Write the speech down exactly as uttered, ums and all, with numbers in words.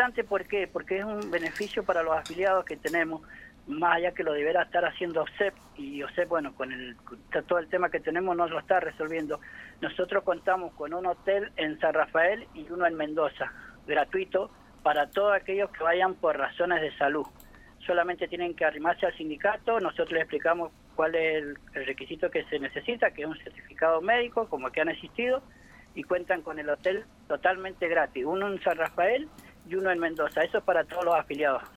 importante, ¿por qué? Porque es un beneficio para los afiliados que tenemos, más allá que lo deberá estar haciendo O S E P, y O S E P, bueno, con el, todo el tema que tenemos no lo está resolviendo. Nosotros contamos con un hotel en San Rafael y uno en Mendoza, gratuito, para todos aquellos que vayan por razones de salud. Solamente tienen que arrimarse al sindicato, nosotros les explicamos cuál es el, el requisito que se necesita, que es un certificado médico, como que han existido, y cuentan con el hotel totalmente gratis, uno en San Rafael y uno en Mendoza. Eso es para todos los afiliados.